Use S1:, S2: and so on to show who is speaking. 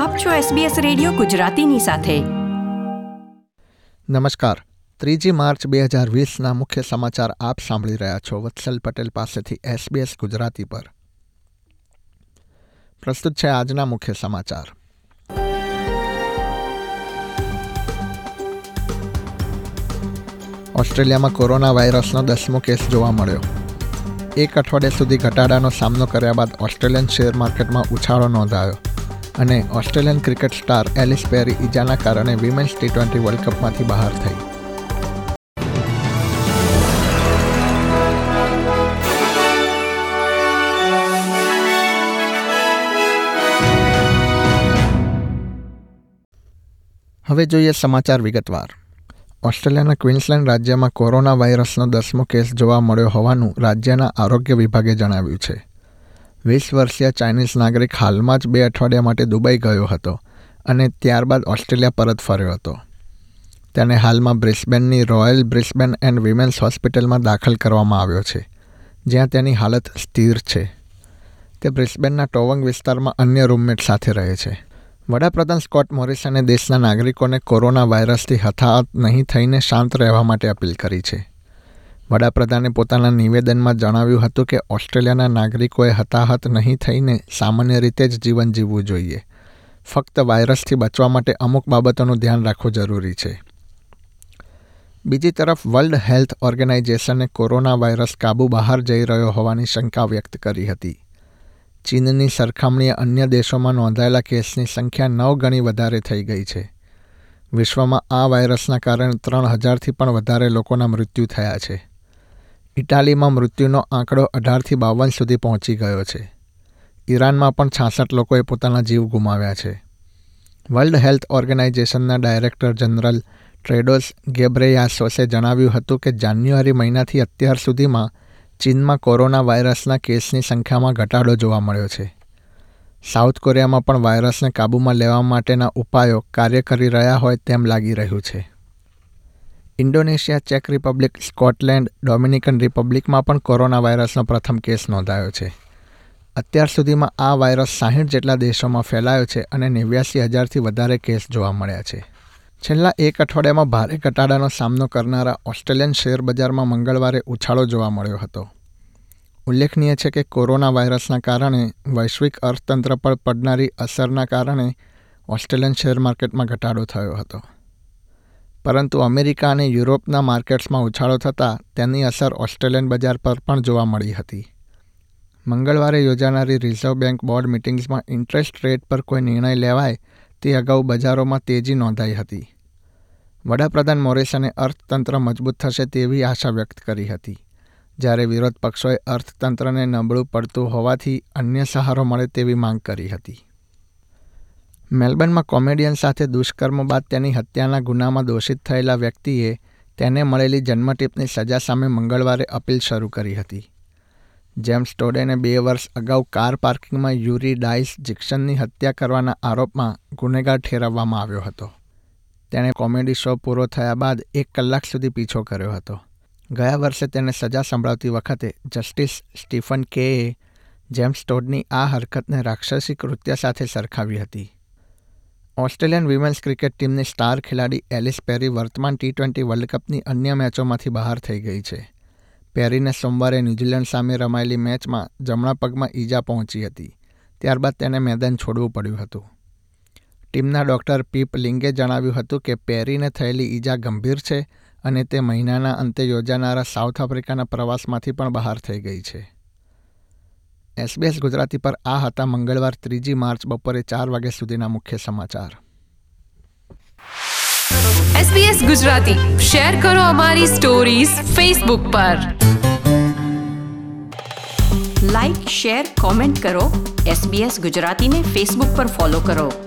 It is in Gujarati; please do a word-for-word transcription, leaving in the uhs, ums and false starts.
S1: આપ છો એસબીએસ રેડિયો ગુજરાતીની સાથે.
S2: નમસ્કાર. ત્રીજી માર્ચ બે હજાર વીસના મુખ્ય સમાચાર આપ સાંભળી રહ્યા છો વત્સલ પટેલ પાસેથી એસબીએસ ગુજરાતી પર. પ્રસ્તુત છે આજના મુખ્ય સમાચાર. ઓસ્ટ્રેલિયામાં કોરોના વાયરસનો દસમો કેસ જોવા મળ્યો. એક અઠવાડિયા સુધી ઘટાડાનો સામનો કર્યા બાદ ઓસ્ટ્રેલિયન શેર માર્કેટમાં ઉછાળો નોંધાયો અને Australian cricket star Alice Perry ઈજાના કારણે વિમેન્સ ટી ટ્વેન્ટી વર્લ્ડ કપમાંથી બહાર થઈ. હવે જોઈએ સમાચાર વિગતવાર. ઓસ્ટ્રેલિયાના ક્વીન્સલેન્ડ રાજ્યમાં કોરોના વાયરસનો દસમો કેસ જોવા મળ્યો હોવાનું રાજ્યના આરોગ્ય વિભાગે જણાવ્યું છે. વીસ વર્ષીય ચાઇનીઝ નાગરિક હાલમાં જ બે અઠવાડિયા માટે દુબઈ ગયો હતો અને ત્યારબાદ ઓસ્ટ્રેલિયા પરત ફર્યો હતો. તેને હાલમાં બ્રિસ્બેનની રોયલ બ્રિસ્બેન એન્ડ વિમેન્સ હોસ્પિટલમાં દાખલ કરવામાં આવ્યો છે, જ્યાં તેની હાલત સ્થિર છે. તે બ્રિસ્બેનના ટોવંગ વિસ્તારમાં અન્ય રૂમમેટ સાથે રહે છે. વડાપ્રધાન સ્કોટ મોરિસને દેશના નાગરિકોને કોરોના વાયરસથી હતાહત નહીં થઈને શાંત રહેવા માટે અપીલ કરી છે. વડાપ્રધાને પોતાના નિવેદનમાં જણાવ્યું હતું કે ઓસ્ટ્રેલિયાના નાગરિકોએ હતાહત નહીં થઈને સામાન્ય રીતે જ જીવન જીવવું જોઈએ. ફક્ત વાયરસથી બચવા માટે અમુક બાબતોનું ધ્યાન રાખવું જરૂરી છે. બીજી તરફ વર્લ્ડ હેલ્થ ઓર્ગેનાઇઝેશને કોરોના વાયરસ કાબૂ બહાર જઈ રહ્યો હોવાની શંકા વ્યક્ત કરી હતી. ચીનની સરખામણીએ અન્ય દેશોમાં નોંધાયેલા કેસની સંખ્યા નવ ગણી વધારે થઈ ગઈ છે. વિશ્વમાં આ વાયરસના કારણે ત્રણ હજારથી પણ વધારે લોકોના મૃત્યુ થયા છે. ઇટાલીમાં મૃત્યુનો આંકડો અઢારથી બાવન સુધી પહોંચી ગયો છે. ઈરાનમાં પણ છાસઠ લોકોએ પોતાના જીવ ગુમાવ્યા છે. વર્લ્ડ હેલ્થ ઓર્ગેનાઇઝેશનના ડાયરેક્ટર જનરલ ટ્રેડોસ ગેબ્રેયાસોસે જણાવ્યું હતું કે જાન્યુઆરી મહિનાથી અત્યાર સુધીમાં ચીનમાં કોરોના વાયરસના કેસની સંખ્યામાં ઘટાડો જોવા મળ્યો છે. સાઉથ કોરિયામાં પણ વાયરસને કાબૂમાં લેવા માટેના ઉપાયો કાર્ય કરી રહ્યા હોય તેમ લાગી રહ્યું છે. ઇન્ડોનેશિયા, ચેક રિપબ્લિક, સ્કોટલેન્ડ, ડોમિનિકન રિપબ્લિકમાં પણ કોરોના વાયરસનો પ્રથમ કેસ નોંધાયો છે. અત્યાર સુધીમાં આ વાયરસ સાહીઠ જેટલા દેશોમાં ફેલાયો છે અને નેવ્યાસી હજારથી વધારે કેસ જોવા મળ્યા છે. છેલ્લા એક અઠવાડિયામાં ભારે ઘટાડાનો સામનો કરનારા ઓસ્ટ્રેલિયન શેર બજારમાં મંગળવારે ઉછાળો જોવા મળ્યો હતો. ઉલ્લેખનીય છે કે કોરોના વાયરસના કારણે વૈશ્વિક અર્થતંત્ર પર પડનારી અસરના કારણે ઓસ્ટ્રેલિયન શેર માર્કેટમાં ઘટાડો થયો હતો. પરંતુ અમેરિકા અને યુરોપના માર્કેટ્સમાં ઉછાળો થતાં તેની અસર ઓસ્ટ્રેલિયન બજાર પર પણ જોવા મળી હતી. મંગળવારે યોજાનારી રિઝર્વ બેંક બોર્ડ મિટિંગ્સમાં ઇન્ટરેસ્ટ રેટ પર કોઈ નિર્ણય લેવાય તે અગાઉ બજારોમાં તેજી નોંધાઈ હતી. વડાપ્રધાન મોરિસને અર્થતંત્ર મજબૂત થશે તેવી આશા વ્યક્ત કરી હતી, જ્યારે વિરોધ પક્ષોએ અર્થતંત્રને નબળું પડતું હોવાથી અન્ય સહારો મળે તેવી માંગ કરી હતી. મેલબર્નમાં કોમેડિયન સાથે દુષ્કર્મ બાદ તેની હત્યાના ગુનામાં દોષિત થયેલા વ્યક્તિએ તેને મળેલી જન્મટીપની સજા સામે મંગળવારે અપીલ શરૂ કરી હતી. જેમ્સ ટોડેને બે વર્ષ અગાઉ કાર પાર્કિંગમાં યુરી ડાઇસ જેક્સનની હત્યા કરવાના આરોપમાં ગુનેગાર ઠેરવવામાં આવ્યો હતો. તેણે કોમેડી શો પૂરો થયા બાદ એક કલાક સુધી પીછો કર્યો હતો. ગયા વર્ષે તેને સજા સંભળાવતી વખતે જસ્ટિસ સ્ટીફન કેએ જેમ્સ ટોડની આ હરકતને રાક્ષસી કૃત્ય સાથે સરખાવી હતી. ઓસ્ટ્રેલિયન વિમેન્સ ક્રિકેટ ટીમની સ્ટાર ખેલાડી એલિસ પેરી વર્તમાન ટી ટ્વેન્ટી વર્લ્ડ કપની અન્ય મેચોમાંથી બહાર થઈ ગઈ છે. પેરીને સોમવારે ન્યૂઝીલેન્ડ સામે રમાયેલી મેચમાં જમણા પગમાં ઈજા પહોંચી હતી. ત્યારબાદ તેને મેદાન છોડવું પડ્યું હતું. ટીમના ડૉક્ટર પીપ લિંગે જણાવ્યું હતું કે પેરીને થયેલી ઈજા ગંભીર છે અને તે મહિનાના અંતે યોજાનારા સાઉથ આફ્રિકાના પ્રવાસમાંથી પણ બહાર થઈ ગઈ છે. એસબીએસ ગુજરાતી પર આ હતા મંગળવાર ત્રીજી માર્ચ બપોરે ચાર વાગ્યા સુધીના મુખ્ય સમાચાર.
S3: એસબીએસ ગુજરાતી શેર કરો અમારી સ્ટોરીઝ ફેસબુક પર.
S1: લાઇક, શેર, કોમેન્ટ કરો. એસબીએસ ગુજરાતીને ફેસબુક પર ફોલો કરો.